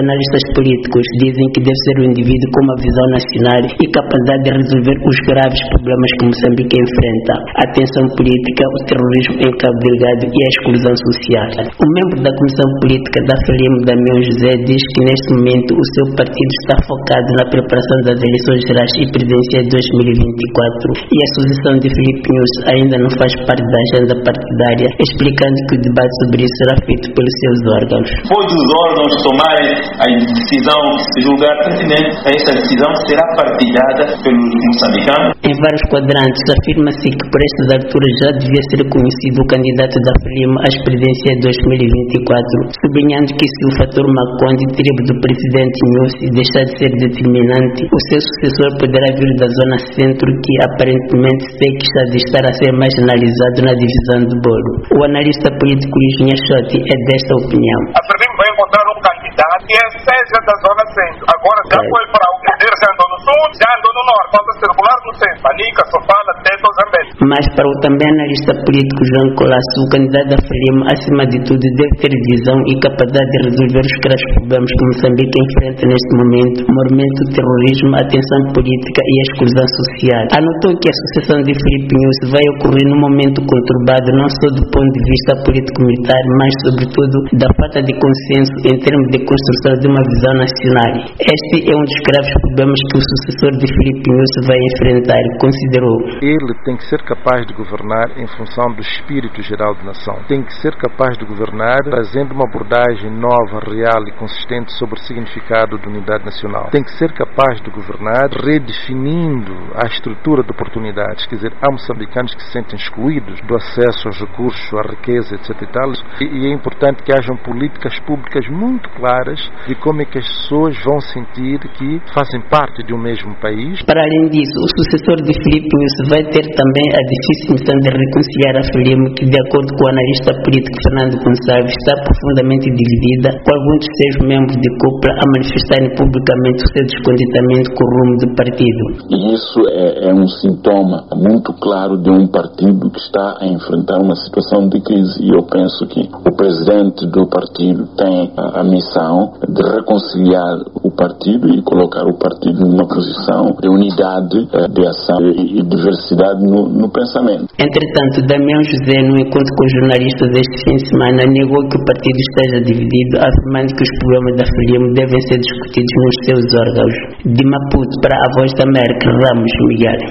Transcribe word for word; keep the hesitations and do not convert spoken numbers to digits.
Analistas políticos dizem que deve ser o indivíduo com uma visão nacional e capacidade de resolver os graves problemas que Moçambique enfrenta: a tensão política, o terrorismo em Cabo Delgado e a exclusão social. O membro da Comissão Política da Frelimo, Damião José, diz que neste momento o seu partido está focado na preparação das eleições gerais e presidenciais de dois mil e vinte e quatro e a sucessão de Filipe Nunes ainda não faz parte da agenda partidária, explicando que o debate sobre isso será feito pelos seus órgãos. Depois dos órgãos tomarem a decisão que se julgar pertinente, essa decisão será partilhada pelos moçambicanos. Em vários quadrantes, afirma-se que por estas alturas já devia ser conhecido o candidato da Frelimo às presidenciais de dois mil e vinte e quatro, sublinhando que se o fator Maconde, tribo do presidente Nunes, deixar de ser determinante, o seu sucessor poderá vir da zona centro, que aparentemente se queixa de estar a ser marginalizado na divisão do bolo. O analista político Luís Nhachotti é desta opinião. A Frelimo vai encontrar um candidato que seja da zona centro. Agora já é. foi para o poder, já andou no sul, já andou no norte, falta circular no centro. Manica, Sofala, Teto, Zambélia. Mas para o também analista político João Colasso, o candidato da Frelimo, acima de tudo, deve ter visão e capacidade de resolver os graves problemas que Moçambique enfrenta neste momento: o movimento, o terrorismo, a tensão política e a exclusão social. Anotou que a sucessão de Filipe Nunes vai ocorrer num momento conturbado, não só do ponto de vista político-militar, mas sobretudo da falta de consenso em termos de construção de uma visão nacional. Este é um dos graves problemas que o sucessor de Filipe Nunes vai enfrentar, considerou. Ele tem que ser capaz de governar em função do espírito geral da nação. Tem que ser capaz de governar trazendo uma abordagem nova, real e consistente sobre o significado da unidade nacional. Tem que ser capaz de governar redefinindo a estrutura de oportunidades. Quer dizer, há moçambicanos que se sentem excluídos do acesso aos recursos, à riqueza, etc e tal. E é importante que hajam políticas públicas muito claras de como é que as pessoas vão sentir que fazem parte de um mesmo país. Para além disso, o sucessor de Filipe Nunes vai ter também a difícil missão de reconciliar a Frelimo, que, de acordo com o analista político Fernando Gonçalves, está profundamente dividida, com alguns de seus membros de cúpula a manifestarem publicamente o seu descontentamento com o rumo do partido. E isso é, é um sintoma muito claro de um partido que está a enfrentar uma situação de crise. E eu penso que o presidente do partido tem a, a missão de reconciliar o partido e colocar o partido numa posição de unidade, de ação e diversidade no, no pensamento. Entretanto, Damião José, no encontro com jornalistas este fim de semana, negou que o partido esteja dividido, afirmando que os problemas da Frelimo devem ser discutidos nos seus órgãos. De Maputo para a Voz da América, Ramos Miguel.